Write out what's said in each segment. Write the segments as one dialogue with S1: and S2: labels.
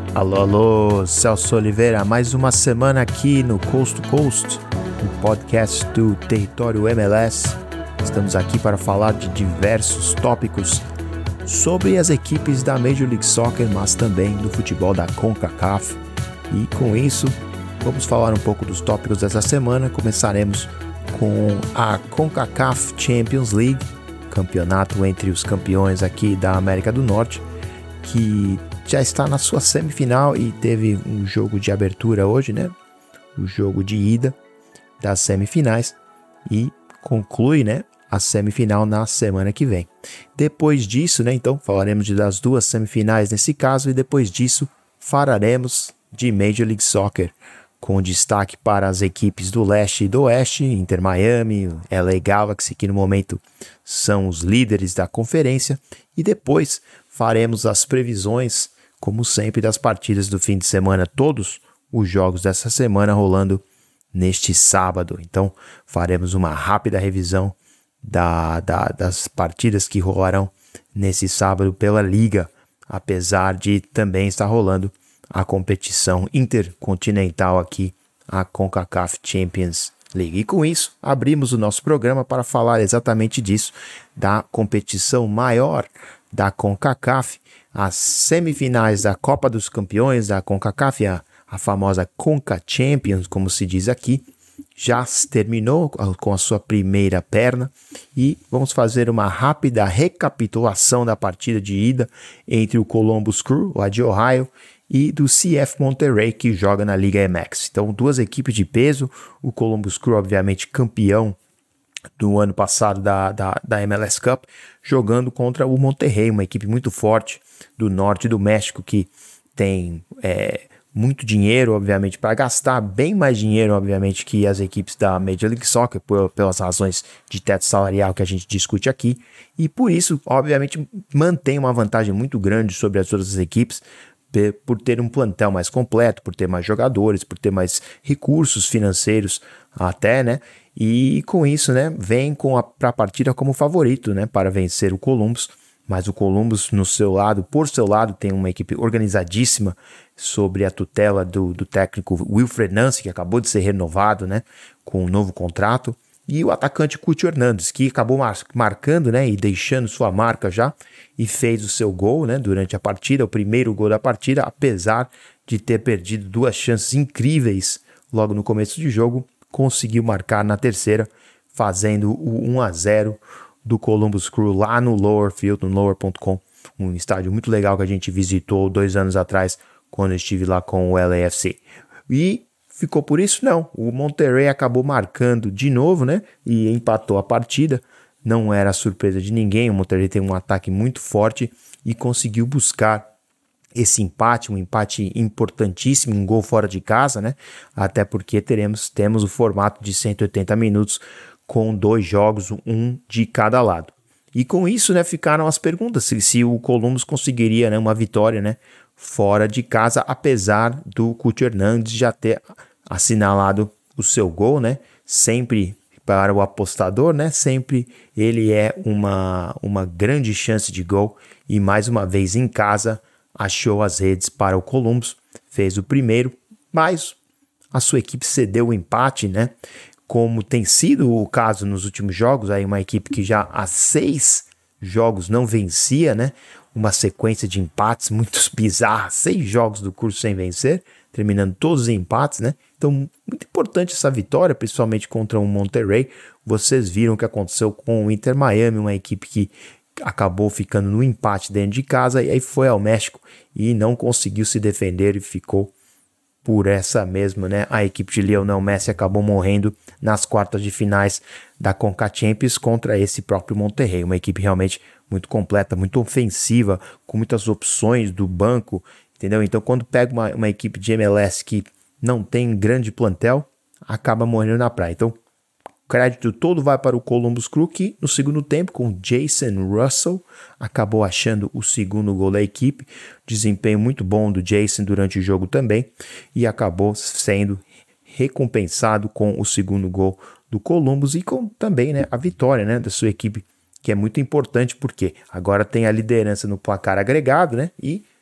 S1: Alô, alô, Celso Oliveira, mais uma semana aqui no Coast to Coast, o podcast do Território MLS. Estamos aqui para falar de diversos tópicos sobre as equipes da Major League Soccer, mas também do futebol da CONCACAF. E com isso, vamos falar um pouco dos tópicos dessa semana. Começaremos com a CONCACAF Champions League, campeonato entre os campeões aqui da América do Norte, que já está na sua semifinal e teve um jogo de abertura hoje, né? O jogo de ida das semifinais e conclui, né, a semifinal na semana que vem. Depois disso, né, então falaremos das duas semifinais nesse caso e depois disso falaremos de Major League Soccer, com destaque para as equipes do leste e do oeste, Inter Miami, LA Galaxy, que no momento são os líderes da conferência, e depois faremos as previsões, como sempre, das partidas do fim de semana, todos os jogos dessa semana rolando neste sábado. Então faremos uma rápida revisão das partidas que rolarão nesse sábado pela Liga, apesar de também estar rolando a competição intercontinental aqui, a CONCACAF Champions League. E com isso, abrimos o nosso programa para falar exatamente disso, da competição maior da CONCACAF, as semifinais da Copa dos Campeões da CONCACAF, a famosa CONCA Champions, como se diz aqui, já terminou com a sua primeira perna e vamos fazer uma rápida recapitulação da partida de ida entre o Columbus Crew, lá de Ohio, e do CF Monterrey, que joga na Liga MX. Então, duas equipes de peso, o Columbus Crew, obviamente, campeão do ano passado da MLS Cup, jogando contra o Monterrey, uma equipe muito forte do norte do México, que tem muito dinheiro, obviamente, para gastar, bem mais dinheiro, obviamente, que as equipes da Major League Soccer, pelas razões de teto salarial que a gente discute aqui, e por isso, obviamente, mantém uma vantagem muito grande sobre as outras equipes, por ter um plantel mais completo, por ter mais jogadores, por ter mais recursos financeiros até, né? E com isso, né, vem para a partida como favorito, né, para vencer o Columbus. Mas o Columbus, por seu lado, tem uma equipe organizadíssima sobre a tutela do técnico Wilfred Nancy, que acabou de ser renovado, né, com um novo contrato. E o atacante Cuti Hernandes, que acabou marcando, né, e deixando sua marca já, e fez o seu gol, né, durante a partida, o primeiro gol da partida, apesar de ter perdido duas chances incríveis logo no começo de jogo, conseguiu marcar na terceira, fazendo o 1-0 do Columbus Crew lá no Lower Field, no lower.com, um estádio muito legal que a gente visitou 2 anos atrás, quando eu estive lá com o LAFC. E ficou por isso? Não. O Monterrey acabou marcando de novo, né? E empatou a partida. Não era surpresa de ninguém. O Monterrey tem um ataque muito forte e conseguiu buscar esse empate, um empate importantíssimo, um gol fora de casa, né? Até porque temos o formato de 180 minutos com 2 jogos, um de cada lado. E com isso, né, ficaram as perguntas se o Columbus conseguiria, né, uma vitória, né, fora de casa, apesar do Cuti Hernandes já ter assinalado o seu gol, né? Sempre para o apostador, né? Sempre ele é uma grande chance de gol e mais uma vez em casa achou as redes para o Columbus, fez o primeiro, mas a sua equipe cedeu o empate, né? Como tem sido o caso nos últimos jogos, aí uma equipe que já há 6 jogos não vencia, né? Uma sequência de empates muito bizarra, 6 jogos do curso sem vencer, terminando todos os empates, né? Então, muito importante essa vitória, principalmente contra o Monterrey. Vocês viram o que aconteceu com o Inter Miami, uma equipe que acabou ficando no empate dentro de casa e aí foi ao México e não conseguiu se defender e ficou por essa mesma, né? A equipe de Lionel Messi acabou morrendo nas quartas de finais da CONCA Champions contra esse próprio Monterrey, uma equipe realmente muito completa, muito ofensiva, com muitas opções do banco, entendeu? Então, quando pega uma equipe de MLS que não tem grande plantel, acaba morrendo na praia. Então, o crédito todo vai para o Columbus Crew, que no segundo tempo, com Jason Russell, acabou achando o segundo gol da equipe. Desempenho muito bom do Jason durante o jogo também, e acabou sendo recompensado com o segundo gol do Columbus e com também, né, a vitória, né, da sua equipe, que é muito importante porque agora tem a liderança no placar agregado, né, e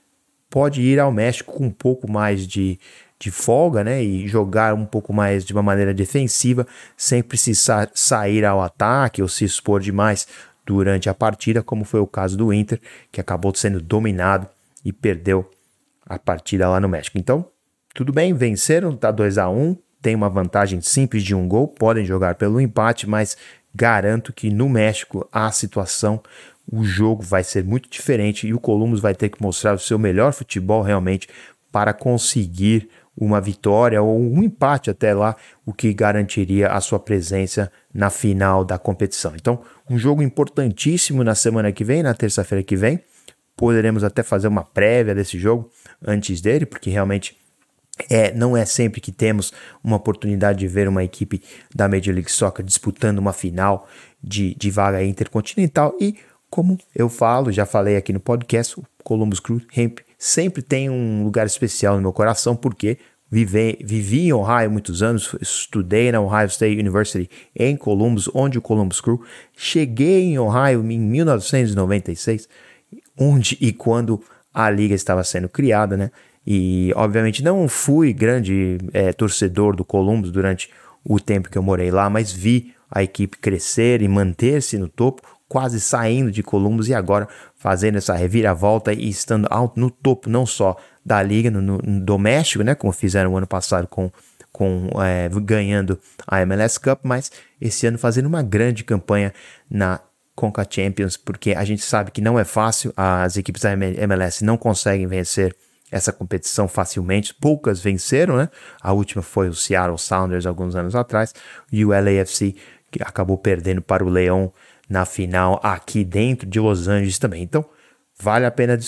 S1: pode ir ao México com um pouco mais de folga, né, e jogar um pouco mais de uma maneira defensiva, sem precisar sair ao ataque ou se expor demais durante a partida, como foi o caso do Inter, que acabou sendo dominado e perdeu a partida lá no México. Então, tudo bem, venceram, tá 2-1, tem uma vantagem simples de 1 gol, podem jogar pelo empate, mas garanto que no México a situação, o jogo vai ser muito diferente e o Columbus vai ter que mostrar o seu melhor futebol realmente para conseguir uma vitória ou um empate até lá, o que garantiria a sua presença na final da competição. Então, um jogo importantíssimo na semana que vem, na terça-feira que vem. Poderemos até fazer uma prévia desse jogo antes dele, porque realmente não é sempre que temos uma oportunidade de ver uma equipe da Major League Soccer disputando uma final de vaga intercontinental. E como eu já falei aqui no podcast, o Columbus Crew sempre tem um lugar especial no meu coração, porque vivi em Ohio muitos anos, estudei na Ohio State University em Columbus, onde o Columbus Crew. Cheguei em Ohio em 1996, onde e quando a liga estava sendo criada, né? E obviamente não fui grande torcedor do Columbus durante o tempo que eu morei lá, mas vi a equipe crescer e manter-se no topo, quase saindo de Columbus e agora fazendo essa reviravolta e estando alto no topo, não só da liga no doméstico, né, como fizeram o ano passado ganhando a MLS Cup, mas esse ano fazendo uma grande campanha na Conca Champions, porque a gente sabe que não é fácil, as equipes da MLS não conseguem vencer essa competição facilmente, poucas venceram, né? A última foi o Seattle Sounders alguns anos atrás, e o LAFC, que acabou perdendo para o Leão na final aqui dentro de Los Angeles também. Então, vale a pena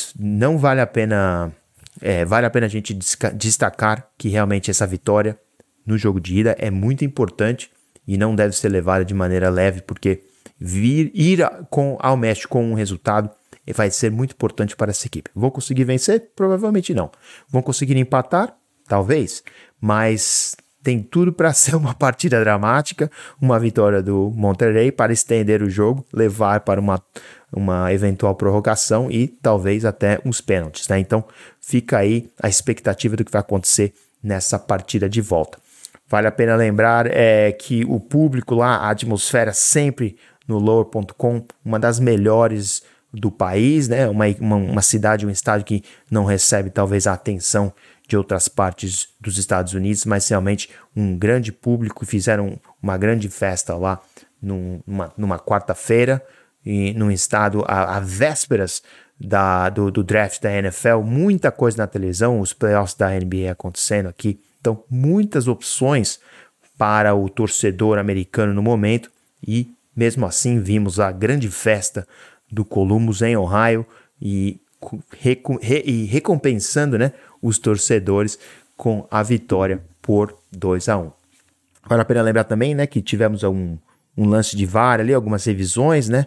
S1: a gente destacar que realmente essa vitória no jogo de ida é muito importante e não deve ser levada de maneira leve, porque ir ao México com um resultado vai ser muito importante para essa equipe. Vão conseguir vencer? Provavelmente não. Vão conseguir empatar? Talvez, mas tem tudo para ser uma partida dramática, uma vitória do Monterrey para estender o jogo, levar para uma eventual prorrogação e talvez até uns pênaltis, né? Então fica aí a expectativa do que vai acontecer nessa partida de volta. Vale a pena lembrar que o público lá, a atmosfera sempre no Lower.com, uma das melhores do país, né? Uma cidade, um estádio que não recebe talvez a atenção de outras partes dos Estados Unidos, mas realmente um grande público. Fizeram uma grande festa lá numa quarta-feira, e num estado a vésperas do draft da NFL, muita coisa na televisão, os playoffs da NBA acontecendo aqui, então muitas opções para o torcedor americano no momento, e mesmo assim vimos a grande festa do Columbus em Ohio e recompensando, né, os torcedores com a vitória por 2-1. Vale a pena lembrar também, né, que tivemos um lance de VAR ali, algumas revisões, né,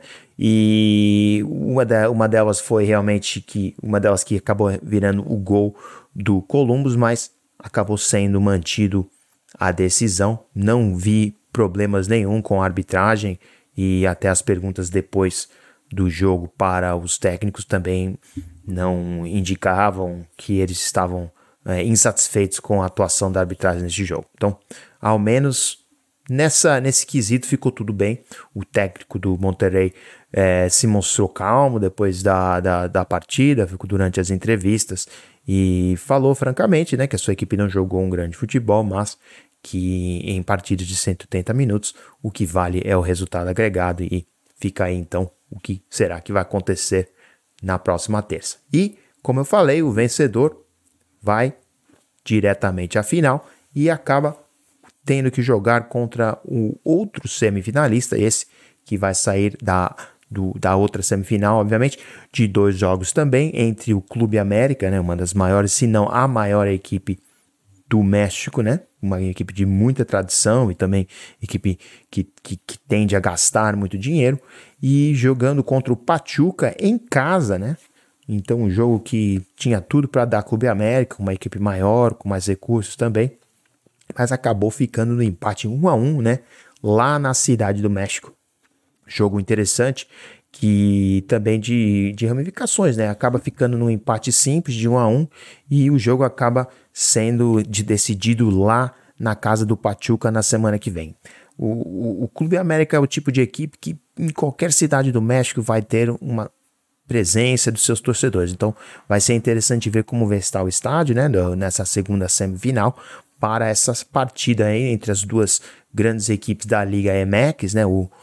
S1: e uma delas foi realmente uma delas que acabou virando o gol do Columbus, mas acabou sendo mantido a decisão. Não vi problemas nenhum com a arbitragem, e até as perguntas depois do jogo para os técnicos também não indicavam que eles estavam insatisfeitos com a atuação da arbitragem nesse jogo. Então, ao menos nesse quesito ficou tudo bem. O técnico do Monterrey se mostrou calmo depois da partida, ficou durante as entrevistas e falou francamente, né, que a sua equipe não jogou um grande futebol, mas que em partidas de 180 minutos o que vale é o resultado agregado, e fica aí então o que será que vai acontecer na próxima terça. E, como eu falei, o vencedor vai diretamente à final e acaba tendo que jogar contra o outro semifinalista, esse que vai sair da outra semifinal, obviamente, de 2 jogos também, entre o Clube América, né, uma das maiores, se não a maior equipe do México, né? Uma equipe de muita tradição e também equipe que tende a gastar muito dinheiro, e jogando contra o Pachuca em casa, né? Então um jogo que tinha tudo para dar Clube América, uma equipe maior, com mais recursos também, mas acabou ficando no empate 1-1, né? Lá na Cidade do México. Jogo interessante que também de ramificações, né? Acaba ficando num empate simples de 1-1 e o jogo acaba sendo decidido lá na casa do Pachuca na semana que vem. O Clube América é o tipo de equipe que em qualquer cidade do México vai ter uma presença dos seus torcedores. Então vai ser interessante ver como vai estar o estádio, né, nessa segunda semifinal para essa partida aí entre as duas grandes equipes da Liga MX, né, o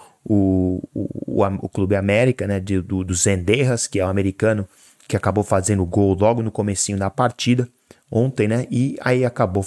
S1: Clube América, né, do Zendejas, que é o americano que acabou fazendo o gol logo no comecinho da partida ontem, né, e aí acabaram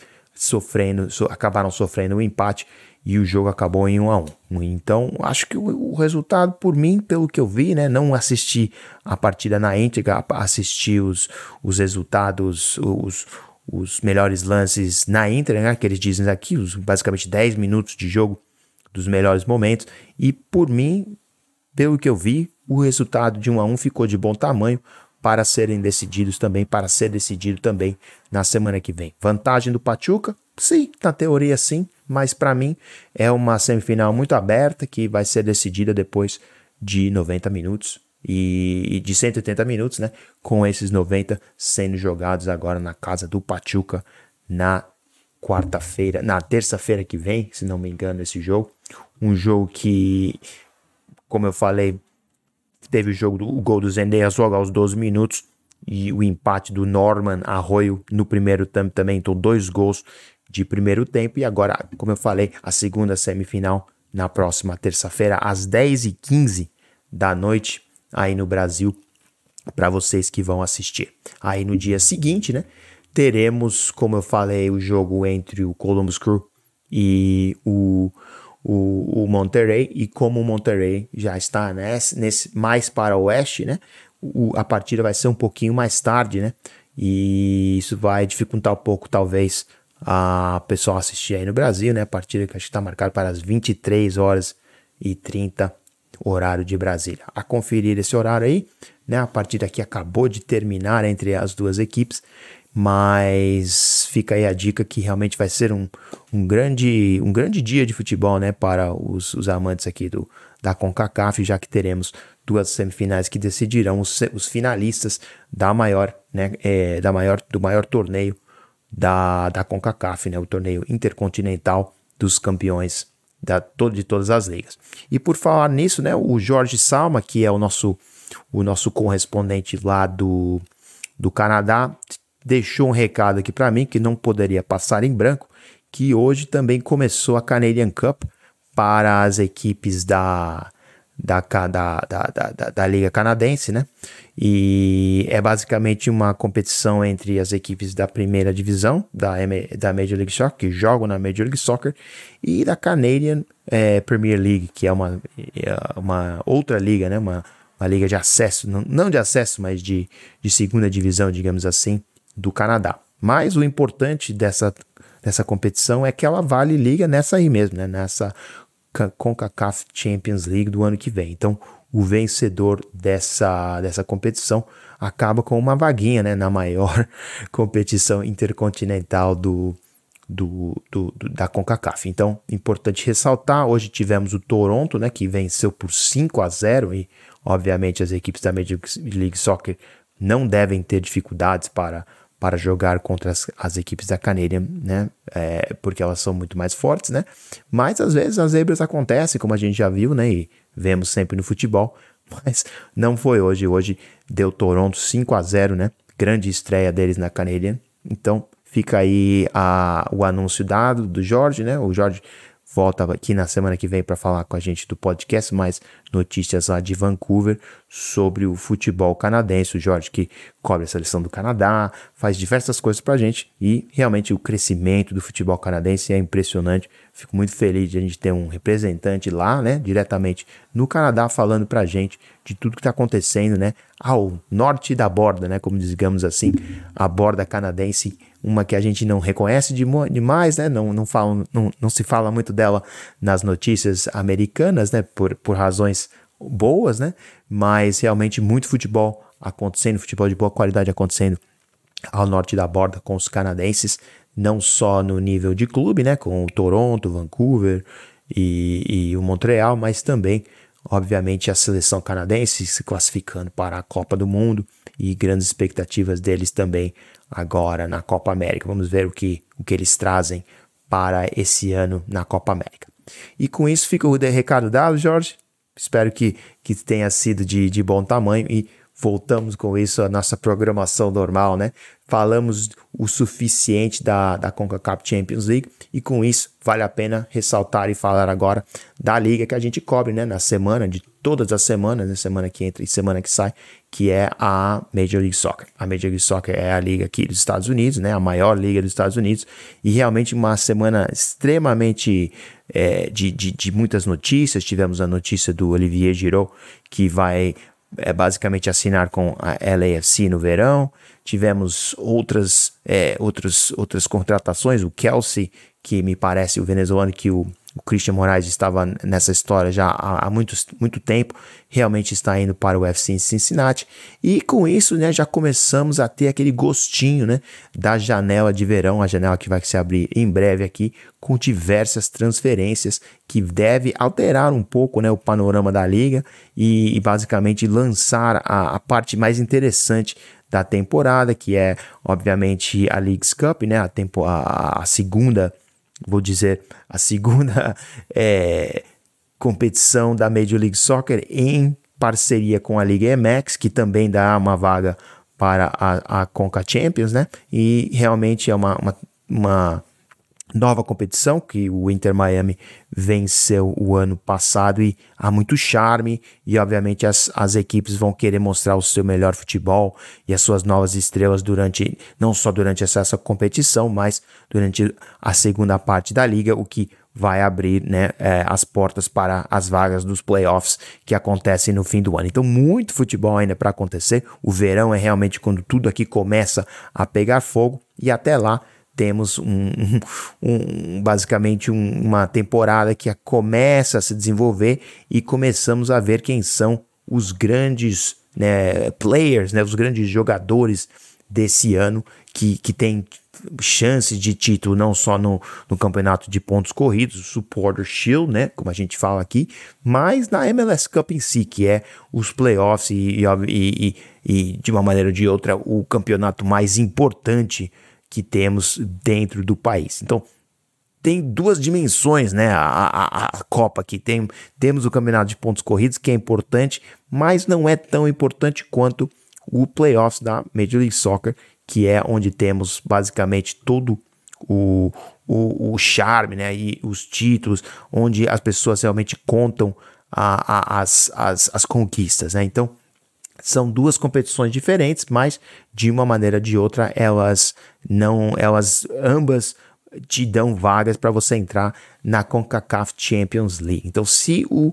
S1: sofrendo um empate e o jogo acabou em 1-1. Então, acho que o resultado, por mim, pelo que eu vi, né, não assisti a partida na íntegra, assisti os resultados, os melhores lances na íntegra, né, que eles dizem aqui, basicamente 10 minutos de jogo dos melhores momentos, e por mim, pelo que eu vi, o resultado de 1-1 ficou de bom tamanho para ser decidido também na semana que vem. Vantagem do Pachuca? Sim, na teoria sim, mas para mim é uma semifinal muito aberta que vai ser decidida depois de 90 minutos e de 180 minutos, né? Com esses 90 sendo jogados agora na casa do Pachuca na terça-feira que vem, se não me engano, esse jogo. Um jogo que, como eu falei, teve o gol do Zendejas logo aos 12 minutos e o empate do Norman Arroyo no primeiro tempo também, então 2 gols de primeiro tempo. E agora, como eu falei, a segunda semifinal na próxima terça-feira às 10h15 da noite aí no Brasil, para vocês que vão assistir. Aí no dia seguinte, né, teremos, como eu falei, o jogo entre o Columbus Crew e o Monterrey, e como o Monterrey já está nesse mais para o oeste, né, a partida vai ser um pouquinho mais tarde, né, e isso vai dificultar um pouco, talvez, a pessoal assistir aí no Brasil, né, a partida que acho que está marcada para as 23h30, horário de Brasília. A conferir esse horário aí, né, a partida aqui acabou de terminar entre as duas equipes, mas fica aí a dica que realmente vai ser um grande dia de futebol, né, para os amantes aqui da CONCACAF, já que teremos duas semifinais que decidirão os finalistas do maior torneio da CONCACAF, né, o torneio intercontinental dos campeões de todas as ligas. E por falar nisso, né, o Jorge Salma, que é o nosso correspondente lá do Canadá, deixou um recado aqui para mim que não poderia passar em branco, que hoje também começou a Canadian Cup para as equipes da Liga Canadense, né? E é basicamente uma competição entre as equipes da primeira divisão da Major League Soccer, que jogam na Major League Soccer, e da Canadian Premier League, que é uma outra liga, né? Uma liga de acesso, não de acesso, mas de segunda divisão, digamos assim, do Canadá. Mas o importante dessa competição é que ela vale liga nessa aí mesmo, né? Nessa CONCACAF Champions League do ano que vem. Então, o vencedor dessa competição acaba com uma vaguinha, né, na maior competição intercontinental da CONCACAF. Então, importante ressaltar, hoje tivemos o Toronto, né, que venceu por 5-0 e, obviamente, as equipes da Major League Soccer não devem ter dificuldades para jogar contra as equipes da Canadian, né? Porque elas são muito mais fortes, né? Mas às vezes as zebras acontecem, como a gente já viu, né? E vemos sempre no futebol, mas não foi hoje. Hoje deu Toronto 5-0, né? Grande estreia deles na Canadian. Então fica aí o anúncio dado do Jorge, né? O Jorge volta aqui na semana que vem para falar com a gente do podcast, mais notícias lá de Vancouver sobre o futebol canadense. O Jorge, que cobre a seleção do Canadá, faz diversas coisas pra gente e realmente o crescimento do futebol canadense é impressionante. Fico muito feliz de a gente ter um representante lá, né, diretamente no Canadá, falando pra gente de tudo que tá acontecendo, né, ao norte da borda, né, como digamos assim, a borda canadense, uma que a gente não reconhece demais, né, não se fala muito dela nas notícias americanas, né, por razões boas, né, mas realmente muito futebol acontecendo, futebol de boa qualidade acontecendo ao norte da borda com os canadenses, não só no nível de clube, né, com o Toronto, Vancouver e o Montreal, mas também obviamente a seleção canadense se classificando para a Copa do Mundo e grandes expectativas deles também agora na Copa América. Vamos ver o que eles trazem para esse ano na Copa América. E com isso fica o recado dado, Jorge. Espero que tenha sido de bom tamanho e voltamos com isso à nossa programação normal, né? Falamos o suficiente da CONCACAF Champions League e com isso vale a pena ressaltar e falar agora da liga que a gente cobre, né? Na semana, de todas as semanas, né? Semana que entra e semana que sai, que é a Major League Soccer. A Major League Soccer é a liga aqui dos Estados Unidos, né? A maior liga dos Estados Unidos e realmente uma semana extremamente de muitas notícias. Tivemos a notícia do Olivier Giroud, que vai basicamente assinar com a LAFC no verão. Tivemos outras contratações, o Kelsey, que me parece o venezuelano, que o Christian Moraes estava nessa história já há muito tempo, realmente está indo para o FC em Cincinnati, e com isso, né, já começamos a ter aquele gostinho, né, da janela de verão, a janela que vai se abrir em breve aqui, com diversas transferências que deve alterar um pouco, né, o panorama da liga e basicamente lançar a parte mais interessante da temporada, que é obviamente a Leagues Cup, né, a segunda, vou dizer, a segunda competição da Major League Soccer em parceria com a Liga MX, que também dá uma vaga para a Conca Champions, né? E realmente é uma nova competição que o Inter Miami venceu o ano passado e há muito charme e obviamente as equipes vão querer mostrar o seu melhor futebol e as suas novas estrelas não só durante essa competição, mas durante a segunda parte da liga, o que vai abrir, né, as portas para as vagas dos playoffs que acontecem no fim do ano. Então muito futebol ainda para acontecer, o verão é realmente quando tudo aqui começa a pegar fogo e até lá temos basicamente uma temporada que começa a se desenvolver e começamos a ver quem são os grandes, né, players, né, os grandes jogadores desse ano que tem chances de título não só no campeonato de pontos corridos, o Supporter Shield, né, como a gente fala aqui, mas na MLS Cup em si, que é os playoffs e de uma maneira ou de outra o campeonato mais importante que temos dentro do país. Então, tem duas dimensões, né? A Copa aqui. Temos o campeonato de pontos corridos, que é importante, mas não é tão importante quanto o playoffs da Major League Soccer, que é onde temos basicamente todo o charme, né? E os títulos, onde as pessoas realmente contam as conquistas, né? Então, são duas competições diferentes, mas de uma maneira ou de outra elas ambas te dão vagas para você entrar na CONCACAF Champions League. Então, se o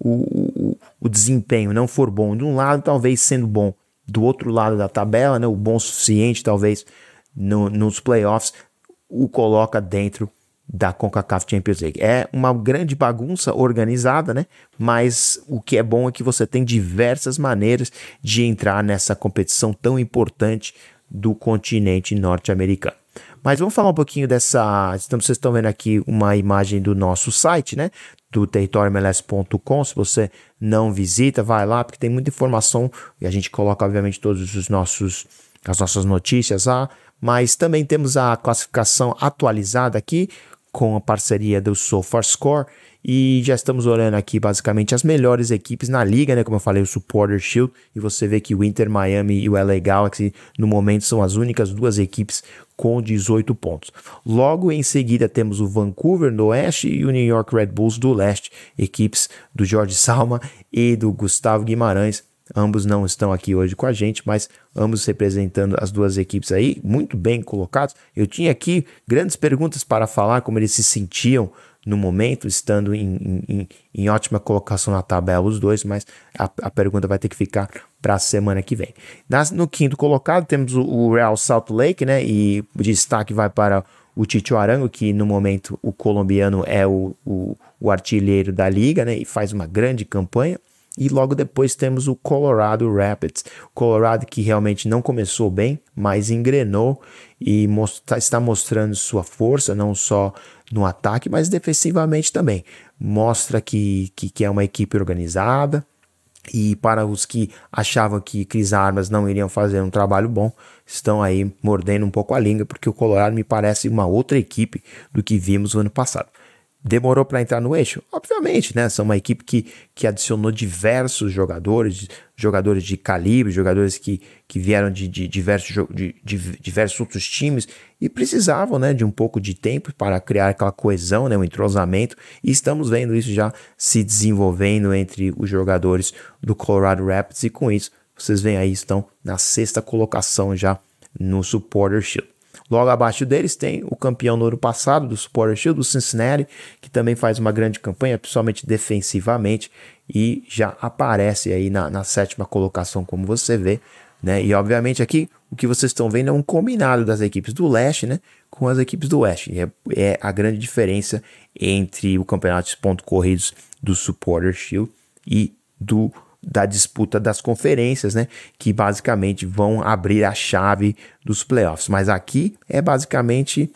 S1: desempenho não for bom de um lado, talvez sendo bom do outro lado da tabela, né, o bom o suficiente, talvez nos playoffs, o coloca dentro da CONCACAF Champions League. É uma grande bagunça organizada, né? Mas o que é bom é que você tem diversas maneiras de entrar nessa competição tão importante do continente norte-americano. Mas vamos falar um pouquinho vocês estão vendo aqui uma imagem do nosso site, né? Do territoriomls.com. Se você não visita, vai lá, porque tem muita informação e a gente coloca, obviamente, todas as nossas notícias lá. Mas também temos a classificação atualizada aqui, com a parceria do SofaScore, e já estamos olhando aqui basicamente as melhores equipes na liga, né? Como eu falei, o Supporter Shield, e você vê que o Inter Miami e o LA Galaxy no momento são as únicas duas equipes com 18 pontos. Logo em seguida temos o Vancouver do oeste e o New York Red Bulls do leste, equipes do Jorge Salma e do Gustavo Guimarães. Ambos não estão aqui hoje com a gente, mas ambos representando as duas equipes aí, muito bem colocados. Eu tinha aqui grandes perguntas para falar, como eles se sentiam no momento, estando em ótima colocação na tabela os dois, mas a pergunta vai ter que ficar para a semana que vem. No quinto colocado temos o Real Salt Lake, né? E o destaque vai para o Chicho Arango, que no momento o colombiano é o artilheiro da liga, né? E faz uma grande campanha. E logo depois temos o Colorado Rapids. O Colorado que realmente não começou bem, mas engrenou e está mostrando sua força, não só no ataque, mas defensivamente também. Mostra que é uma equipe organizada. E para os que achavam que Chris Armas não iriam fazer um trabalho bom, estão aí mordendo um pouco a língua, porque o Colorado me parece uma outra equipe do que vimos no ano passado. Demorou para entrar no eixo? Obviamente, né? São uma equipe que adicionou diversos jogadores de calibre, jogadores que vieram de diversos outros times e precisavam, né, de um pouco de tempo para criar aquela coesão, né, um entrosamento, e estamos vendo isso já se desenvolvendo entre os jogadores do Colorado Rapids, e com isso, vocês veem aí, estão na 6ª colocação já no Supporter Shield. Logo abaixo deles tem o campeão no ano passado do Supporter Shield, o Cincinnati, que também faz uma grande campanha, principalmente defensivamente, e já aparece aí na 7ª colocação, como você vê, né? E obviamente aqui o que vocês estão vendo é um combinado das equipes do leste, né, com as equipes do oeste. É a grande diferença entre o campeonato de pontos corridos do Supporter Shield e da disputa das conferências, né, que basicamente vão abrir a chave dos playoffs. Mas aqui é basicamente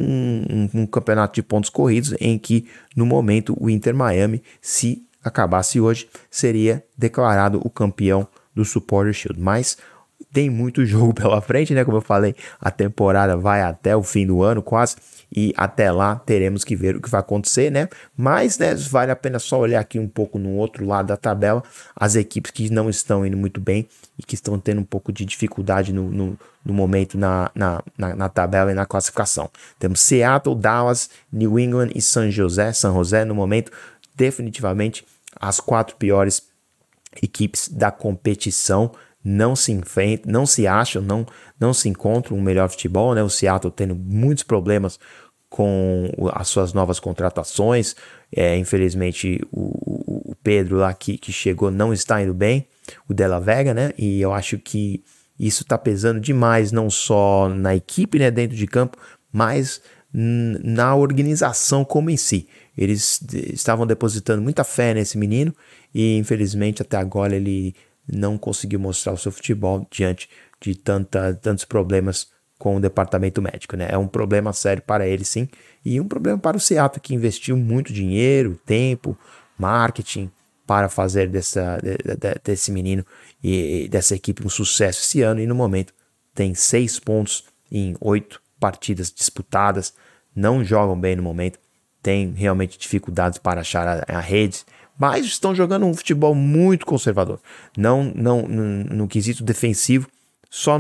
S1: um campeonato de pontos corridos em que, no momento, o Inter Miami, se acabasse hoje, seria declarado o campeão do Supporter Shield. Mas tem muito jogo pela frente, né? Como eu falei, a temporada vai até o fim do ano quase, e até lá teremos que ver o que vai acontecer, né? Mas, né, vale a pena só olhar aqui um pouco no outro lado da tabela, as equipes que não estão indo muito bem e que estão tendo um pouco de dificuldade no momento na tabela e na classificação. Temos Seattle, Dallas, New England e San José no momento, definitivamente as 4 piores equipes da competição. Não se enfrentam, não se acham, não se encontram um melhor futebol, né? O Seattle tendo muitos problemas com as suas novas contratações. Infelizmente o Pedro lá que chegou não está indo bem, o Della Vega, né? E eu acho que isso está pesando demais, não só na equipe, né, dentro de campo, mas na organização como em si. Eles estavam depositando muita fé nesse menino e infelizmente até agora ele não conseguiu mostrar o seu futebol diante de tantos problemas com o departamento médico, né? É um problema sério para ele, sim, e um problema para o Seattle, que investiu muito dinheiro, tempo, marketing para fazer desse menino e dessa equipe um sucesso esse ano, e no momento tem 6 pontos em 8 partidas disputadas, não jogam bem no momento, tem realmente dificuldades para achar a rede, mas estão jogando um futebol muito conservador. Não no quesito defensivo, só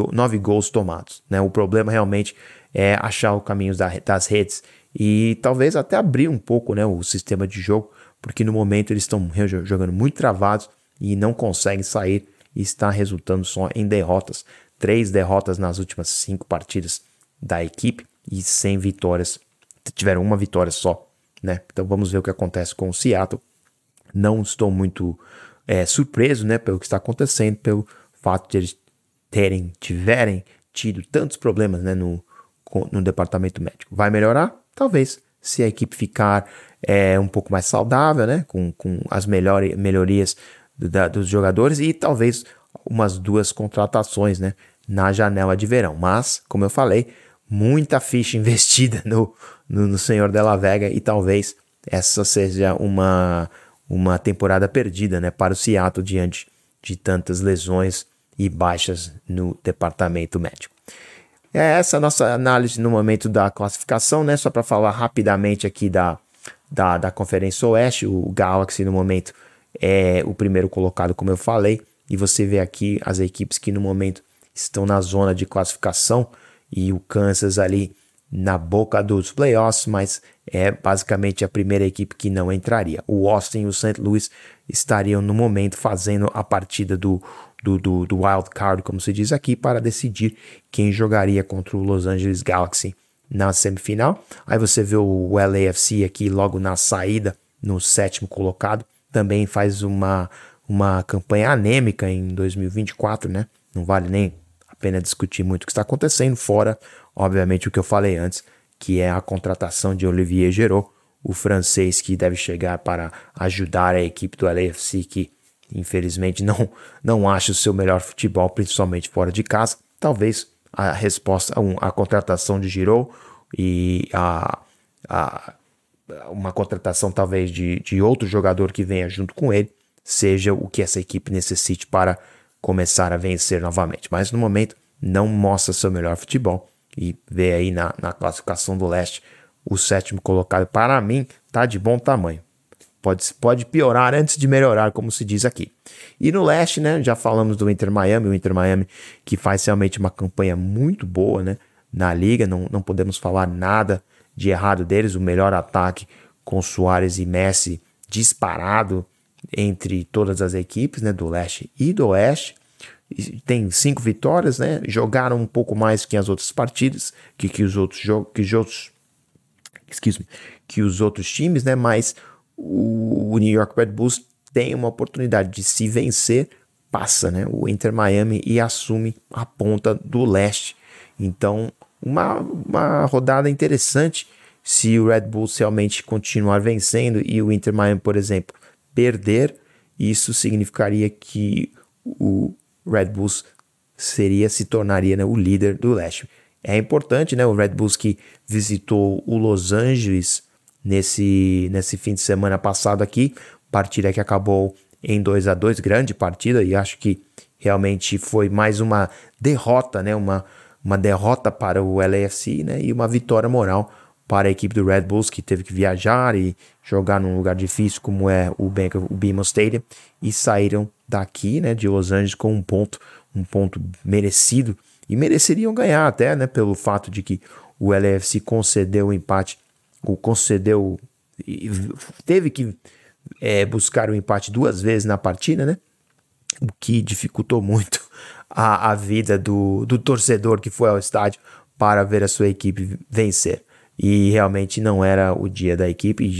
S1: 9 gols tomados, né? O problema realmente é achar o caminho das redes e talvez até abrir um pouco, né, o sistema de jogo, porque no momento eles estão jogando muito travados e não conseguem sair e está resultando só em derrotas. 3 derrotas nas últimas 5 partidas da equipe e 100 vitórias. Tiveram uma vitória só, né? Então vamos ver o que acontece com o Seattle. Não estou muito surpreso, né, pelo que está acontecendo, pelo fato de eles tiverem tido tantos problemas, né, no departamento médico. Vai melhorar? Talvez, se a equipe ficar um pouco mais saudável, né, com as melhorias dos jogadores e talvez umas 2 contratações, né, na janela de verão. Mas, como eu falei, muita ficha investida no senhor Della Vega e talvez essa seja uma temporada perdida, né, para o Seattle diante de tantas lesões e baixas no departamento médico. Essa a nossa análise no momento da classificação, né, só para falar rapidamente aqui da Conferência Oeste. O Galaxy no momento é o primeiro colocado, como eu falei, e você vê aqui as equipes que no momento estão na zona de classificação e o Kansas ali na boca dos playoffs, mas é basicamente a primeira equipe que não entraria. O Austin e o St. Louis estariam no momento fazendo a partida do wild card, como se diz aqui, para decidir quem jogaria contra o Los Angeles Galaxy na semifinal. Aí você vê o LAFC aqui logo na saída, no 7º colocado, também faz uma campanha anêmica em 2024, né? Não vale nem a pena discutir muito o que está acontecendo, fora, obviamente, o que eu falei antes, que é a contratação de Olivier Giroud, o francês que deve chegar para ajudar a equipe do LAFC, que infelizmente não acha o seu melhor futebol, principalmente fora de casa. Talvez a resposta, a contratação de Giroud e uma contratação talvez de outro jogador que venha junto com ele, seja o que essa equipe necessite para começar a vencer novamente. Mas no momento não mostra seu melhor futebol e vê aí na classificação do leste o 7º colocado. Para mim tá de bom tamanho. Pode piorar antes de melhorar, como se diz aqui. E no leste, né, já falamos do Inter Miami, o Inter Miami que faz realmente uma campanha muito boa, né, na liga, não podemos falar nada de errado deles, o melhor ataque com Suárez e Messi disparado entre todas as equipes, né, do leste e do oeste. E tem 5 vitórias, né, jogaram um pouco mais que as outras partidas, que os outros times, né, mas o New York Red Bulls tem uma oportunidade de se vencer, passa, né, o Inter Miami e assume a ponta do leste. Então, uma rodada interessante se o Red Bulls realmente continuar vencendo e o Inter Miami, por exemplo, perder. Isso significaria que o Red Bulls se tornaria, né, o líder do leste. É importante, né, o Red Bulls que visitou o Los Angeles nesse fim de semana passado aqui, partida que acabou em 2-2, grande partida, e acho que realmente foi mais uma derrota, né, uma derrota para o LAFC, né, e uma vitória moral para a equipe do Red Bulls, que teve que viajar e jogar num lugar difícil como é o BMO Stadium, e saíram daqui, né, de Los Angeles com um ponto merecido, e mereceriam ganhar até, né, pelo fato de que o LAFC concedeu o empate, teve que buscar o empate 2 vezes na partida, né, o que dificultou muito a vida do torcedor que foi ao estádio para ver a sua equipe vencer. E realmente não era o dia da equipe. E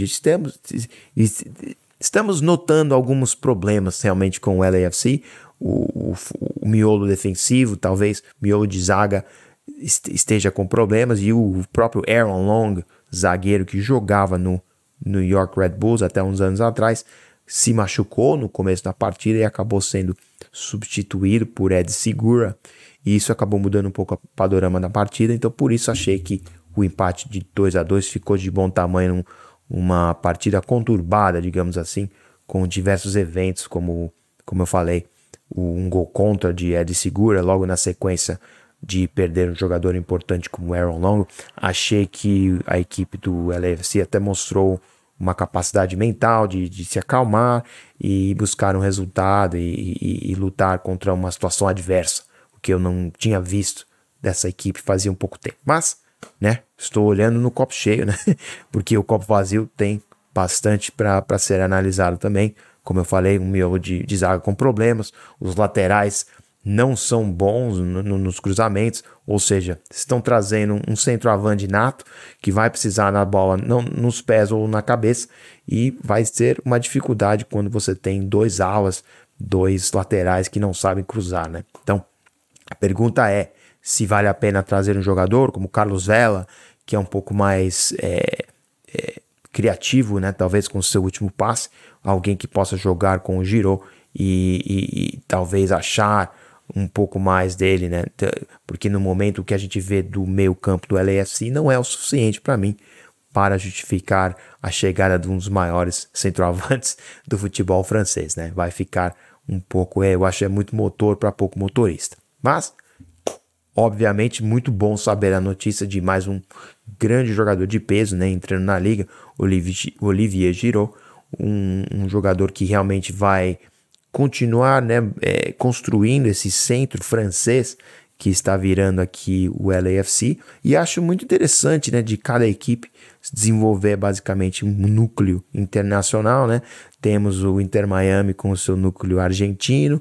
S1: estamos notando alguns problemas realmente com o LAFC. O miolo defensivo, talvez miolo de zaga esteja com problemas. E o próprio Aaron Long, zagueiro que jogava no New York Red Bulls até uns anos atrás, se machucou no começo da partida e acabou sendo substituído por Ed Segura. E isso acabou mudando um pouco o panorama da partida. Então por isso achei que o empate de 2-2 ficou de bom tamanho, uma partida conturbada, digamos assim, com diversos eventos, como eu falei, um gol contra de Ed Segura, logo na sequência de perder um jogador importante como Aaron Long. Achei que a equipe do LAFC até mostrou uma capacidade mental de se acalmar e buscar um resultado e lutar contra uma situação adversa, o que eu não tinha visto dessa equipe fazia um pouco tempo. Mas, né, estou olhando no copo cheio, né, porque o copo vazio tem bastante para ser analisado também. Como eu falei, um miolo de zaga com problemas, os laterais não são bons nos cruzamentos, ou seja, estão trazendo um centroavante nato que vai precisar na bola, não nos pés ou na cabeça, e vai ser uma dificuldade quando você tem 2 alas, 2 laterais que não sabem cruzar, né? Então, a pergunta é se vale a pena trazer um jogador como Carlos Vela, que é um pouco mais criativo, né? Talvez com o seu último passe, alguém que possa jogar com o Giroud e talvez achar um pouco mais dele, né? Porque no momento que a gente vê do meio campo do LAFC não é o suficiente para mim para justificar a chegada de um dos maiores centroavantes do futebol francês, né? Vai ficar um pouco, eu acho que é muito motor para pouco motorista. Mas, obviamente, muito bom saber a notícia de mais um grande jogador de peso, né? Entrando na liga, Olivier Giroud, um jogador que realmente vai continuar, né, construindo esse centro francês que está virando aqui o LAFC, e acho muito interessante, né, de cada equipe desenvolver basicamente um núcleo internacional, né? Temos o Inter Miami com o seu núcleo argentino,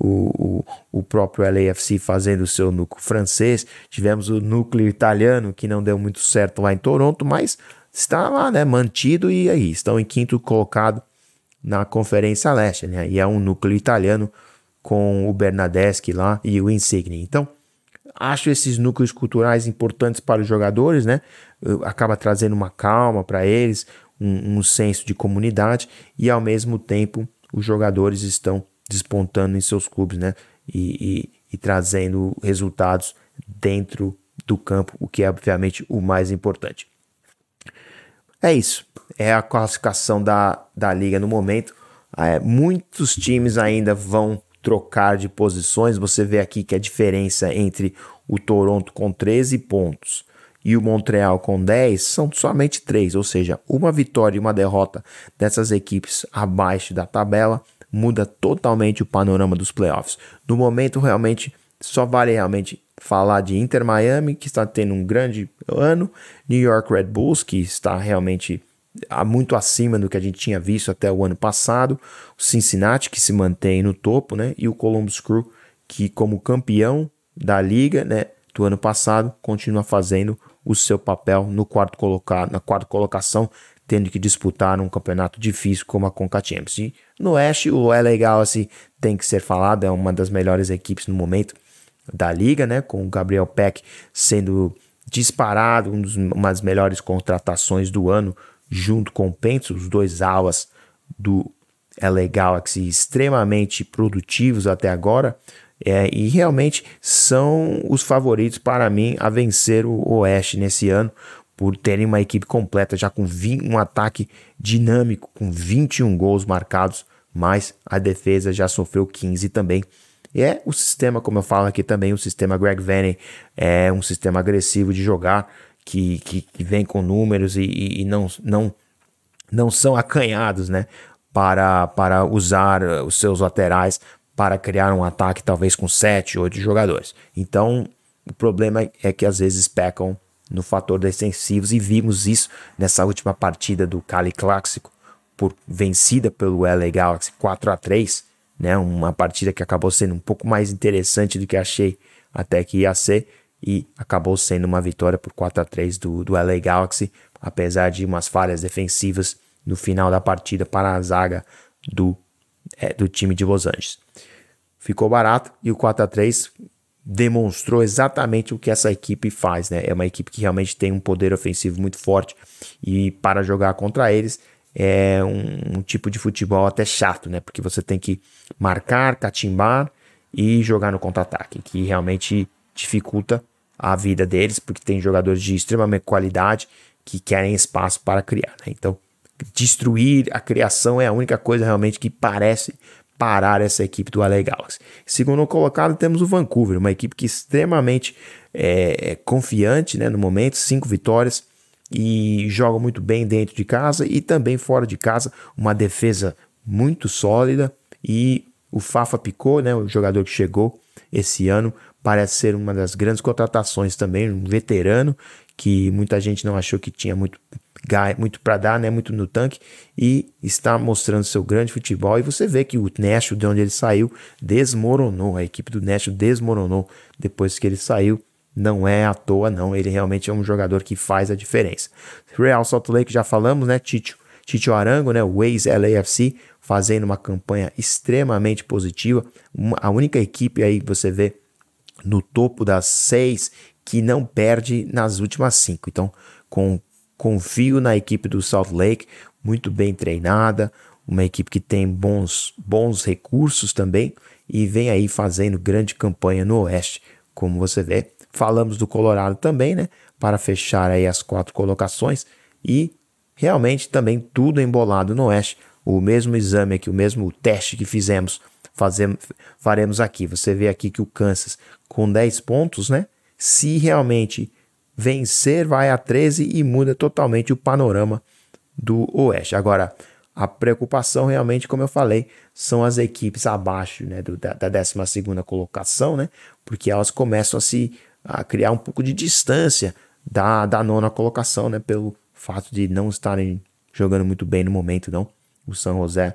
S1: o próprio LAFC fazendo o seu núcleo francês, tivemos o núcleo italiano que não deu muito certo lá em Toronto, mas está lá, né, mantido, e aí estão em 5º colocado na Conferência Leste, né? E é um núcleo italiano com o Bernardeschi lá e o Insigne. Então, acho esses núcleos culturais importantes para os jogadores, né? Acaba trazendo uma calma para eles, um senso de comunidade e, ao mesmo tempo, os jogadores estão despontando em seus clubes, né? E trazendo resultados dentro do campo, o que é obviamente o mais importante. É isso, é a classificação da liga no momento. Muitos times ainda vão trocar de posições. Você vê aqui que a diferença entre o Toronto com 13 pontos e o Montreal com 10 são somente 3, ou seja, uma vitória e uma derrota dessas equipes abaixo da tabela muda totalmente o panorama dos playoffs. No momento, realmente, só vale realmente falar de Inter Miami, que está tendo um grande ano, New York Red Bulls, que está realmente muito acima do que a gente tinha visto até o ano passado, o Cincinnati, que se mantém no topo, né? E o Columbus Crew, que como campeão da liga, né, do ano passado, continua fazendo o seu papel na quarta colocação, tendo que disputar um campeonato difícil como a Conca Champions. E no Oeste, o LA Galaxy tem que ser falado, é uma das melhores equipes no momento da liga, né, com o Gabriel Peck sendo disparado, uma das melhores contratações do ano, junto com o Pence, os dois alas do LA Galaxy extremamente produtivos até agora, e realmente são os favoritos para mim a vencer o Oeste nesse ano, por terem uma equipe completa, já com um ataque dinâmico, com 21 gols marcados, mas a defesa já sofreu 15 também. E o sistema, como eu falo aqui também, o sistema Greg Vanney é um sistema agressivo de jogar, que vem com números e não são acanhados, né, para usar os seus laterais para criar um ataque talvez com 7, 8 jogadores. Então, o problema é que às vezes pecam no fator defensivos, e vimos isso nessa última partida do Cali Clássico, vencida pelo LA Galaxy 4-3, né, uma partida que acabou sendo um pouco mais interessante do que achei até que ia ser, e acabou sendo uma vitória por 4-3 do LA Galaxy, apesar de umas falhas defensivas no final da partida para a zaga do time de Los Angeles. Ficou barato, e o 4-3 demonstrou exatamente o que essa equipe faz, né? É uma equipe que realmente tem um poder ofensivo muito forte, e para jogar contra eles é um tipo de futebol até chato, né? Porque você tem que marcar, catimbar e jogar no contra-ataque, que realmente dificulta a vida deles, porque tem jogadores de extrema qualidade que querem espaço para criar, né? Então, destruir a criação é a única coisa realmente que parece parar essa equipe do LA Galaxy. Segundo colocado, temos o Vancouver, uma equipe que é extremamente confiante, né, no momento, 5 vitórias, e joga muito bem dentro de casa e também fora de casa, uma defesa muito sólida, e o Fafa Picault, né, o jogador que chegou esse ano, parece ser uma das grandes contratações também, um veterano que muita gente não achou que tinha muito para dar, né, muito no tanque, e está mostrando seu grande futebol. E você vê que o Nashville, de onde ele saiu, desmoronou. A equipe do Nashville desmoronou depois que ele saiu. Não é à toa, não. Ele realmente é um jogador que faz a diferença. Real Salt Lake, já falamos, né? Tito Arango, né? O ex-LAFC, fazendo uma campanha extremamente positiva. A única equipe aí, você vê, no topo das 6 que não perde nas últimas 5. Então, confio na equipe do Salt Lake, muito bem treinada, uma equipe que tem bons recursos também, e vem aí fazendo grande campanha no Oeste, como você vê. Falamos do Colorado também, né, para fechar aí as 4 colocações, e realmente também tudo embolado no Oeste. O mesmo exame aqui, o mesmo teste que faremos aqui. Você vê aqui que o Kansas com 10 pontos, né, se realmente vencer, vai a 13 e muda totalmente o panorama do Oeste. Agora, a preocupação realmente, como eu falei, são as equipes abaixo, né, da 12ª colocação, né, porque elas começam a criar um pouco de distância da 9ª colocação, né, pelo fato de não estarem jogando muito bem no momento, não. O San José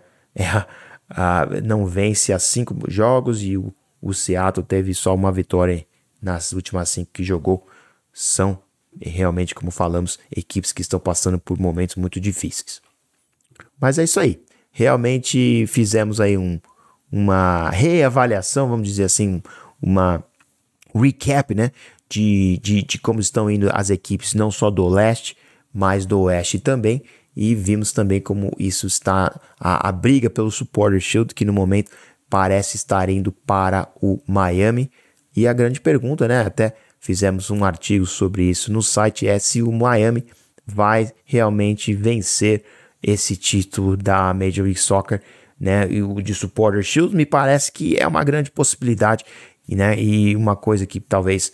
S1: não vence há 5 jogos, e o Seattle teve só uma vitória nas últimas 5 que jogou. São realmente, como falamos, equipes que estão passando por momentos muito difíceis. Mas é isso aí. Realmente fizemos aí uma reavaliação, vamos dizer assim, uma recap, né, de como estão indo as equipes, não só do Leste, mas do Oeste também. e vimos também como isso está, a briga pelo Supporter Shield, que no momento parece estar indo para o Miami. E a grande pergunta, né, até fizemos um artigo sobre isso no site, é se o Miami vai realmente vencer esse título da Major League Soccer, né, e o de Supporter Shield. Me parece que é uma grande possibilidade, né, e uma coisa que talvez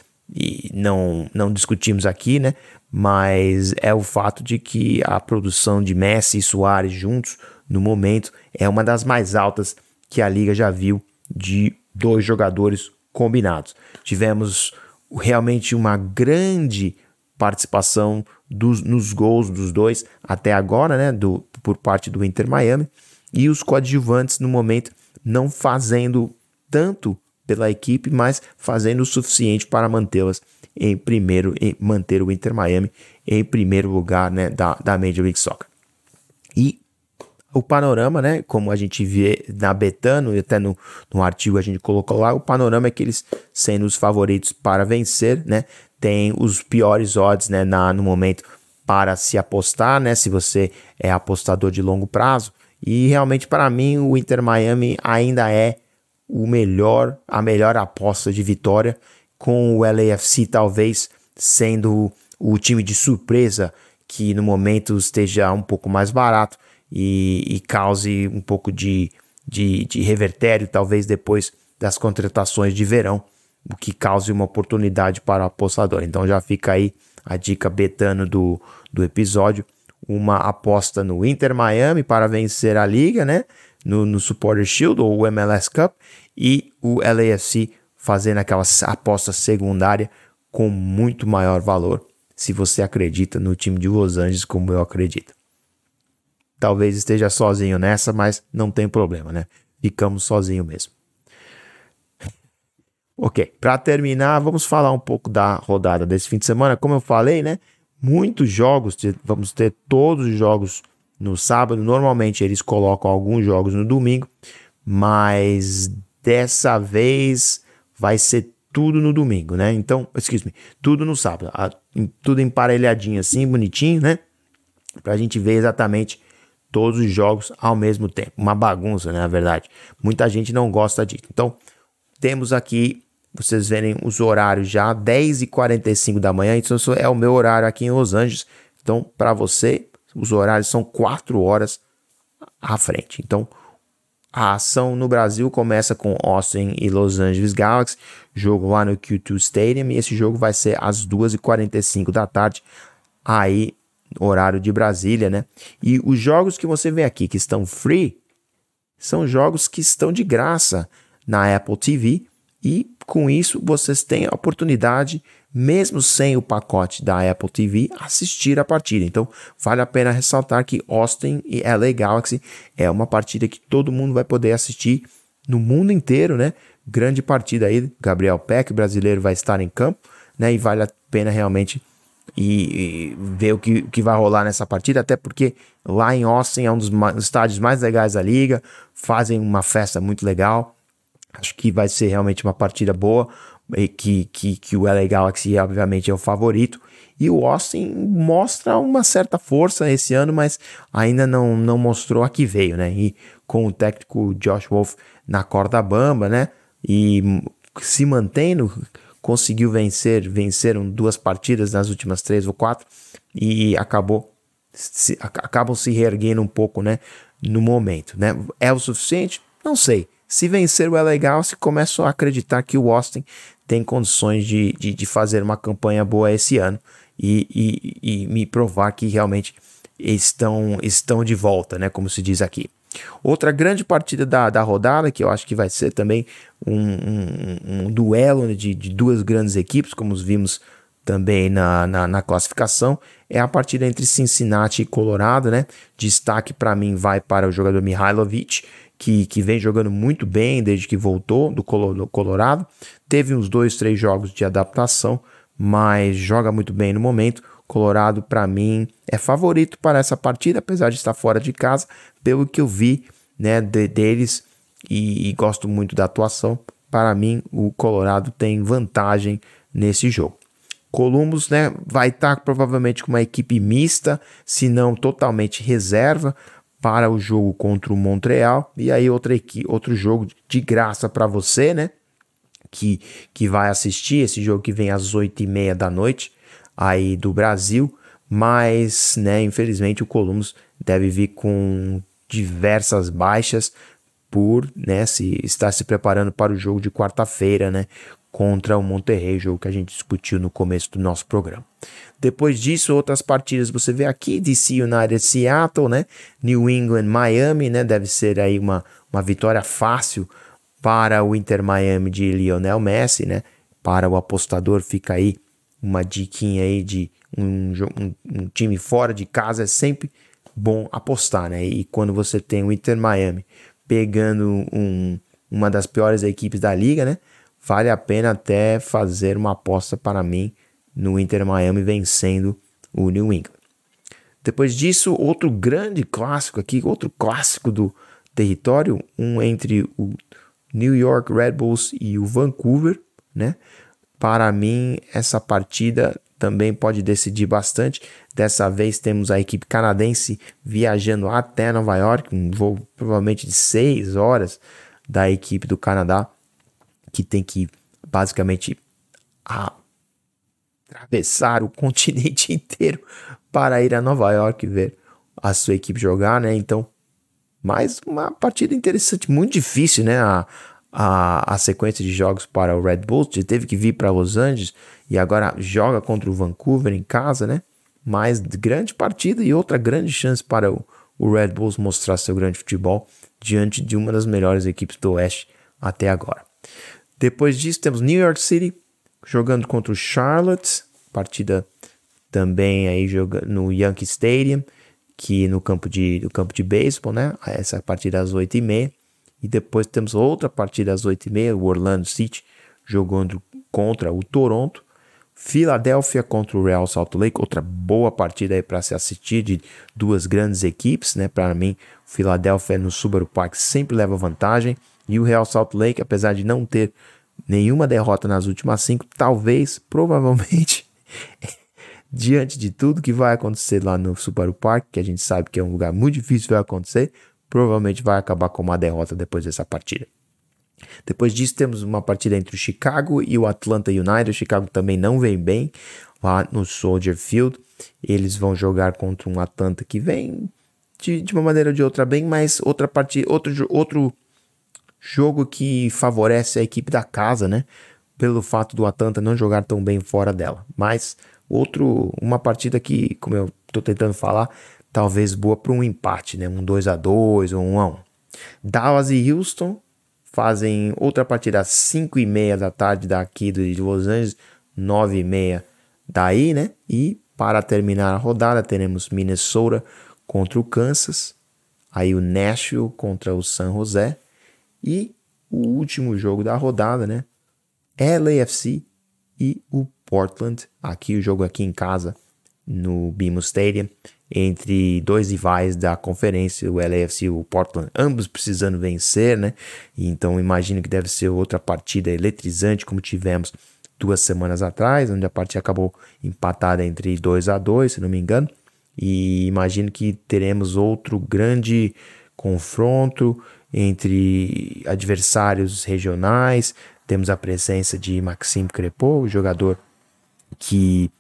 S1: não discutimos aqui, né, mas é o fato de que a produção de Messi e Suárez juntos, no momento, é uma das mais altas que a Liga já viu de dois jogadores combinados. Tivemos realmente uma grande participação nos gols dos dois até agora, né, por parte do Inter Miami, e os coadjuvantes no momento não fazendo tanto pela equipe, mas fazendo o suficiente para mantê-las em primeiro, e manter o Inter Miami em primeiro lugar, né, da Major League Soccer. E o panorama, né, como a gente vê na Betano, e até no artigo a gente colocou lá, o panorama é que eles, sendo os favoritos para vencer, né, tem os piores odds, né, no momento para se apostar, né, se você é apostador de longo prazo. E realmente para mim o Inter Miami ainda é a melhor aposta de vitória, com o LAFC talvez sendo o time de surpresa que no momento esteja um pouco mais barato e cause um pouco de revertério, talvez depois das contratações de verão, o que cause uma oportunidade para o apostador. Então já fica aí a dica betano do episódio, uma aposta no Inter Miami para vencer a Liga, né, no Supporter Shield ou o MLS Cup, e o LAFC fazendo aquela aposta secundária com muito maior valor, se você acredita no time de Los Angeles como eu acredito. Talvez esteja sozinho nessa, mas não tem problema, né? Ficamos sozinho mesmo. Ok, para terminar, vamos falar um pouco da rodada desse fim de semana. Como eu falei, né? Muitos jogos, vamos ter todos os jogos no sábado. Normalmente eles colocam alguns jogos no domingo, mas dessa vez vai ser tudo no domingo, né? Então, tudo no sábado. Tudo emparelhadinho assim, bonitinho, né? Pra gente ver exatamente todos os jogos ao mesmo tempo. Uma bagunça, né, na verdade. Muita gente não gosta disso. Então, temos aqui, vocês verem os horários já, 10h45 da manhã. Então, isso é o meu horário aqui em Los Angeles. Então, para você, os horários são 4 horas à frente. Então, a ação no Brasil começa com Austin e Los Angeles Galaxy, jogo lá no Q2 Stadium, e esse jogo vai ser às 2h45 da tarde, aí horário de Brasília, né? E os jogos que você vê aqui que estão free são jogos que estão de graça na Apple TV, e com isso vocês têm a oportunidade, mesmo sem o pacote da Apple TV, assistir a partida. Então vale a pena ressaltar que Austin e LA Galaxy é uma partida que todo mundo vai poder assistir no mundo inteiro, né? Grande partida aí, Gabriel Peck, brasileiro, vai estar em campo, né? E vale a pena realmente e ver o que vai rolar nessa partida, até porque lá em Austin é um dos estádios mais legais da liga, fazem uma festa muito legal. Acho que vai ser realmente uma partida boa, e que o LA Galaxy obviamente é o favorito, e o Austin mostra uma certa força esse ano, mas ainda não mostrou a que veio, né? E com o técnico Josh Wolf na corda bamba, né? E se mantendo, conseguiu venceram 2 partidas nas últimas 3 ou 4 e acabam se reerguendo um pouco, né, no momento, né? É o suficiente? Não sei. Se vencer o LA Galaxy, começo a acreditar que o Austin tem condições de fazer uma campanha boa esse ano e me provar que realmente estão de volta, né, como se diz aqui. Outra grande partida da rodada, que eu acho que vai ser também um duelo de 2 grandes equipes, como vimos também na classificação, é a partida entre Cincinnati e Colorado, né? Destaque para mim vai para o jogador Mihailovic, que vem jogando muito bem desde que voltou do Colorado. Teve uns 2-3 jogos de adaptação, mas joga muito bem no momento. Colorado, para mim, é favorito para essa partida, apesar de estar fora de casa, pelo que eu vi, né, deles, e gosto muito da atuação. Para mim, o Colorado tem vantagem nesse jogo. Columbus, né, vai estar provavelmente com uma equipe mista, se não totalmente reserva, para o jogo contra o Montreal. E aí outro jogo de graça para você, né, que vai assistir esse jogo que vem às 8h30 da noite aí do Brasil. Mas, né, infelizmente o Columbus deve vir com diversas baixas por, né, estar se preparando para o jogo de quarta-feira, né, contra o Monterrey, jogo que a gente discutiu no começo do nosso programa. Depois disso, outras partidas você vê aqui, DC United Seattle, né, New England Miami, né, deve ser aí uma vitória fácil para o Inter Miami de Lionel Messi, né, para o apostador fica aí uma diquinha aí de um time fora de casa, é sempre bom apostar, né, e quando você tem o Inter Miami pegando uma das piores equipes da liga, né, vale a pena até fazer uma aposta para mim no Inter Miami vencendo o New England. Depois disso, outro grande clássico aqui, outro clássico do território, entre o New York Red Bulls e o Vancouver, né? Para mim, essa partida também pode decidir bastante. Dessa vez temos a equipe canadense viajando até Nova York, um voo provavelmente de 6 horas da equipe do Canadá, que tem que basicamente atravessar o continente inteiro para ir a Nova York ver a sua equipe jogar, né? Então, mais uma partida interessante, muito difícil, né? A sequência de jogos para o Red Bulls, já teve que vir para Los Angeles e agora joga contra o Vancouver em casa, né? Mas grande partida e outra grande chance para o Red Bulls mostrar seu grande futebol diante de uma das melhores equipes do Oeste até agora. Depois disso temos New York City jogando contra o Charlotte, partida também aí no Yankee Stadium, que no campo de beisebol, né? Essa partida às 8h30. E depois temos outra partida às 8h30, o Orlando City jogando contra o Toronto. Filadélfia contra o Real Salt Lake, outra boa partida aí para se assistir de duas grandes equipes, né? Para mim, o Filadélfia no Subaru Park sempre leva vantagem. E o Real Salt Lake, apesar de não ter nenhuma derrota nas últimas 5, talvez, provavelmente, diante de tudo que vai acontecer lá no Subaru Park, que a gente sabe que é um lugar muito difícil de acontecer, provavelmente vai acabar com uma derrota depois dessa partida. Depois disso temos uma partida entre o Chicago e o Atlanta United. O Chicago também não vem bem lá no Soldier Field. Eles vão jogar contra um Atlanta que vem de uma maneira ou de outra bem, mas outro jogo que favorece a equipe da casa, né? Pelo fato do Atlanta não jogar tão bem fora dela. Mas uma partida que, como eu estou tentando falar, talvez boa para um empate, né? Um 2-2 ou 1-1. Dallas e Houston fazem outra partida às 5h30 da tarde daqui de Los Angeles, 9h30 daí, né? E para terminar a rodada teremos Minnesota contra o Kansas, aí o Nashville contra o San José e o último jogo da rodada, né? LAFC e o Portland, aqui o jogo aqui em casa no BMO Stadium, entre dois rivais da conferência, o LAFC e o Portland, ambos precisando vencer, né? Então imagino que deve ser outra partida eletrizante, como tivemos 2 semanas atrás, onde a partida acabou empatada entre 2-2, se não me engano. E imagino que teremos outro grande confronto entre adversários regionais. Temos a presença de Maxime Crépeau, o jogador que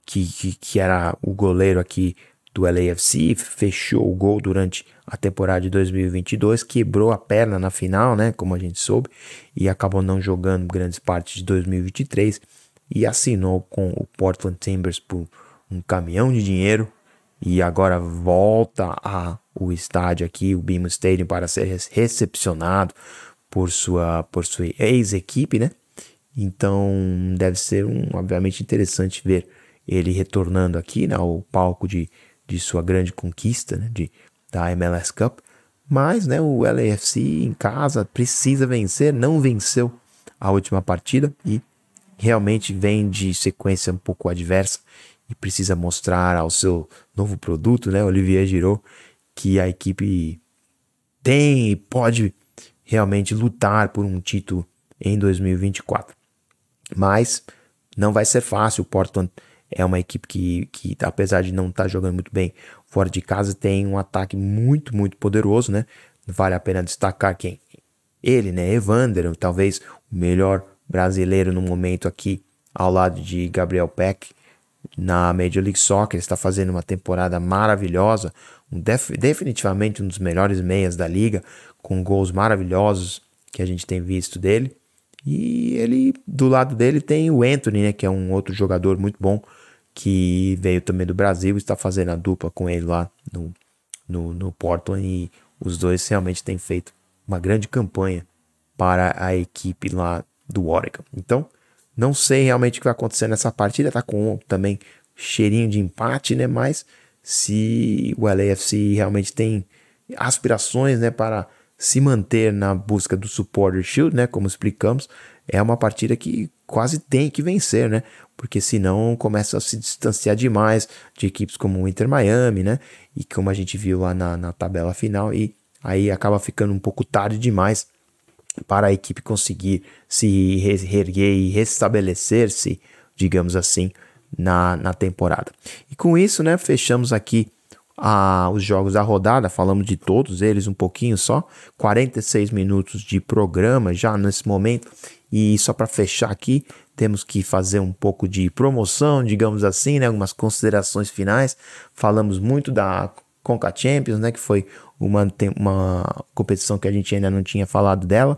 S1: era o goleiro aqui do LAFC, fechou o gol durante a temporada de 2022, quebrou a perna na final, né, como a gente soube, e acabou não jogando grandes partes de 2023 e assinou com o Portland Timbers por um caminhão de dinheiro e agora volta ao estádio aqui, o BMO Stadium, para ser recepcionado por sua ex-equipe, né? Então deve ser obviamente interessante ver ele retornando aqui, né, ao palco de sua grande conquista, né, da MLS Cup. Mas, né, o LAFC em casa precisa vencer, não venceu a última partida e realmente vem de sequência um pouco adversa e precisa mostrar ao seu novo produto, né, Olivier Giroud, que a equipe tem e pode realmente lutar por um título em 2024. Mas não vai ser fácil. O Portland é uma equipe que apesar de não estar jogando muito bem fora de casa, tem um ataque muito, muito poderoso, né? Vale a pena destacar quem? Ele, né? Evander, talvez o melhor brasileiro no momento aqui, ao lado de Gabriel Peck, na Major League Soccer. Ele está fazendo uma temporada maravilhosa, definitivamente um dos melhores meias da liga, com gols maravilhosos que a gente tem visto dele. E ele, do lado dele tem o Anthony, né, que é um outro jogador muito bom, que veio também do Brasil, está fazendo a dupla com ele lá no Portland, e os dois realmente têm feito uma grande campanha para a equipe lá do Oregon. Então, não sei realmente o que vai acontecer nessa partida, tá com também cheirinho de empate, né, mas se o LAFC realmente tem aspirações, né, para se manter na busca do Supporter Shield, né, como explicamos, é uma partida que quase tem que vencer, né, porque senão começa a se distanciar demais de equipes como o Inter Miami, né, e como a gente viu lá na tabela final, e aí acaba ficando um pouco tarde demais para a equipe conseguir se reerguer e restabelecer-se, digamos assim, na temporada. E com isso, né, fechamos aqui os jogos da rodada, falamos de todos eles um pouquinho só, 46 minutos de programa já nesse momento, e só para fechar aqui, temos que fazer um pouco de promoção, digamos assim, né, algumas considerações finais. Falamos muito da Conca Champions, né, que foi uma competição que a gente ainda não tinha falado dela,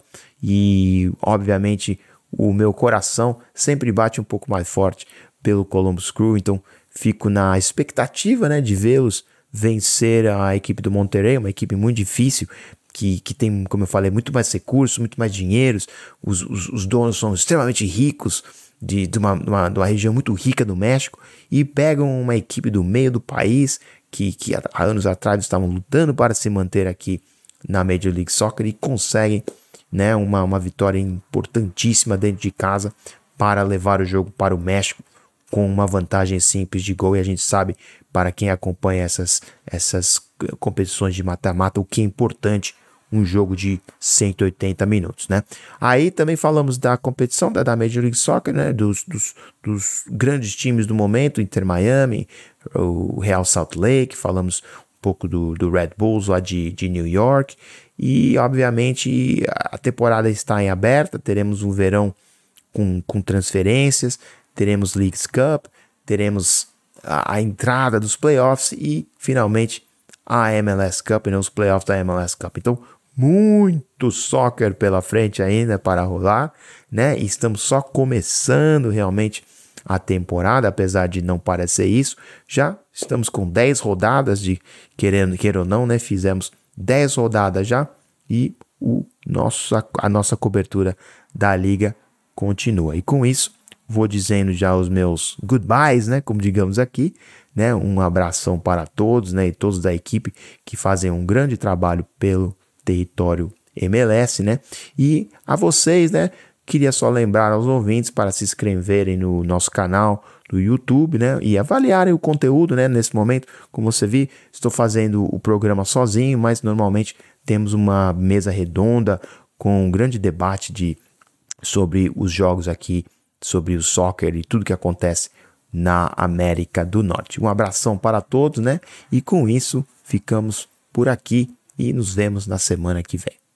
S1: e obviamente o meu coração sempre bate um pouco mais forte pelo Columbus Crew, então fico na expectativa, né, de vê-los vencer a equipe do Monterrey, uma equipe muito difícil, que tem, como eu falei, muito mais recursos, muito mais dinheiros, os donos são extremamente ricos, de uma região muito rica do México, e pegam uma equipe do meio do país, que há anos atrás estavam lutando para se manter aqui na Major League Soccer, e conseguem, né, uma vitória importantíssima dentro de casa para levar o jogo para o México com uma vantagem simples de gol. E a gente sabe, para quem acompanha essas competições de mata-mata, o que é importante um jogo de 180 minutos, né? Aí também falamos da competição da Major League Soccer, né? Dos grandes times do momento, Inter Miami, o Real Salt Lake, falamos um pouco do Red Bulls lá de New York, e obviamente a temporada está em aberta, teremos um verão com transferências, teremos Leagues Cup, teremos a entrada dos playoffs e finalmente a MLS Cup, né, os playoffs da MLS Cup. Então, muito soccer pela frente ainda para rolar, né? E estamos só começando realmente a temporada, apesar de não parecer isso. Já estamos com 10 rodadas queira ou não, né? Fizemos 10 rodadas já, e a nossa cobertura da liga continua. E com isso, vou dizendo já os meus goodbyes, né? Como digamos aqui, né? Um abração para todos, né? E todos da equipe que fazem um grande trabalho pelo território MLS, né? E a vocês, né? Queria só lembrar aos ouvintes para se inscreverem no nosso canal do YouTube, né? E avaliarem o conteúdo, né? Nesse momento, como você viu, estou fazendo o programa sozinho, mas normalmente temos uma mesa redonda com um grande debate sobre os jogos aqui, sobre o soccer e tudo que acontece na América do Norte. Um abração para todos, né? E com isso, ficamos por aqui e nos vemos na semana que vem.